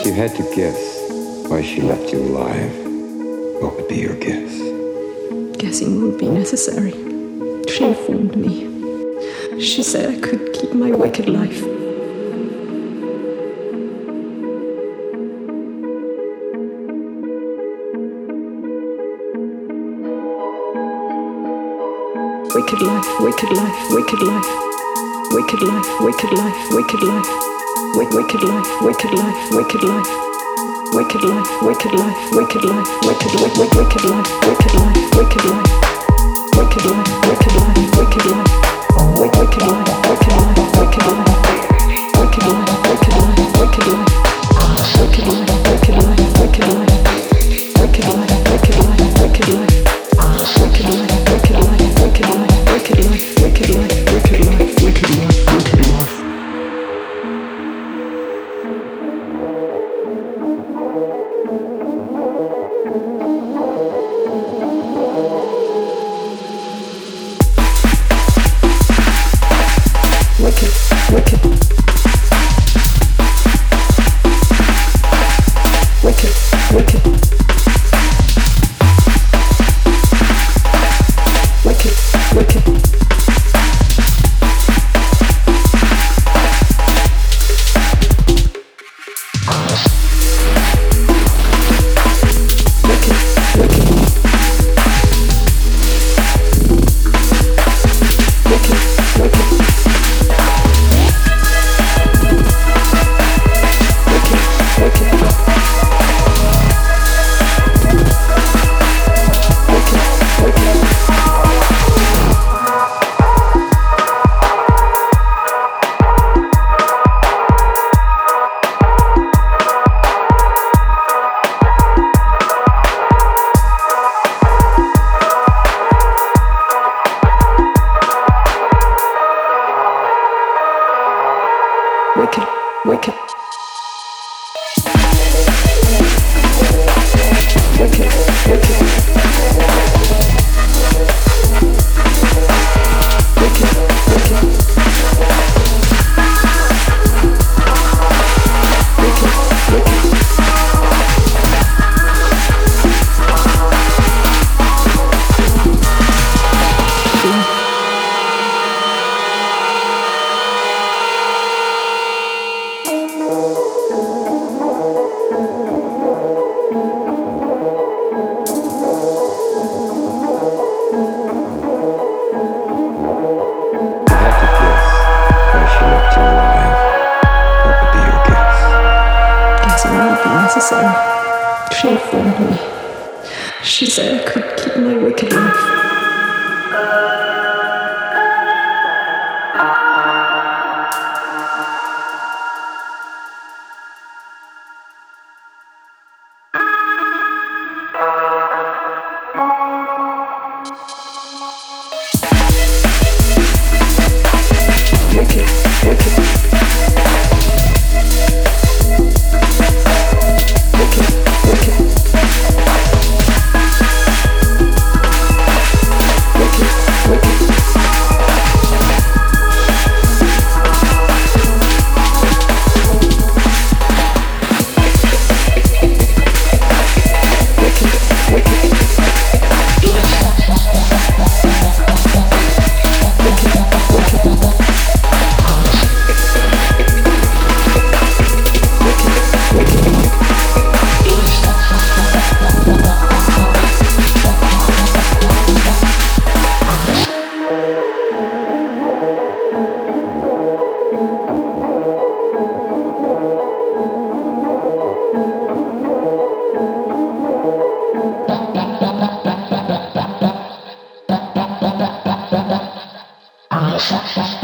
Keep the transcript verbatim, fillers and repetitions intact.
you had to guess why she left you alive, what would be your guess? Guessing won't be necessary. She informed me. She said I could keep my wicked life. Wicked life, wicked life, wicked life. Wicked life, wicked life, wicked life. Wick, wicked life, wicked life, wicked life. Wicked life, wicked life, wicked life, wicked, wick, wick, wicked life, wicked life, wicked life. Wicked life, wicked life, wicked life. Wick, wicked life, wicked life, wicked life. Wicked life, wicked life, wicked life. Wicked life, wicked life, wicked life. Wicked life, wicked life, wicked life. Wicked life, wicked life, wicked life, wicked life, wicked life, wicked life, wicked life, wicked life. Wicked, wicked. Wicked, wicked. Wicked, wicked. Wicked, wicked. Wicked, wicked. Wicked, wicked. Wicked, wicked. Necessary. She informed me. She said I could keep my wicked life. Wicked, wicked. Shut up.